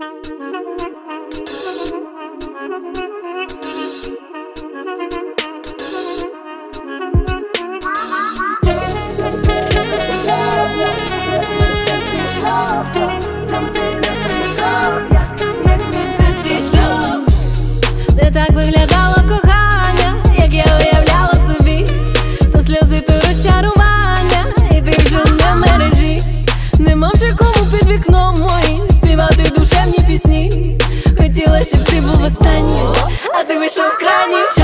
Не так виглядало кохання, як я уявляла собі. То сльози, то розчарування, і ти вже не в мережі. Нема вже кому під вікном моїм співати душевні пісні. Хотіла, щоб ти був останній, а ти вийшов крайній.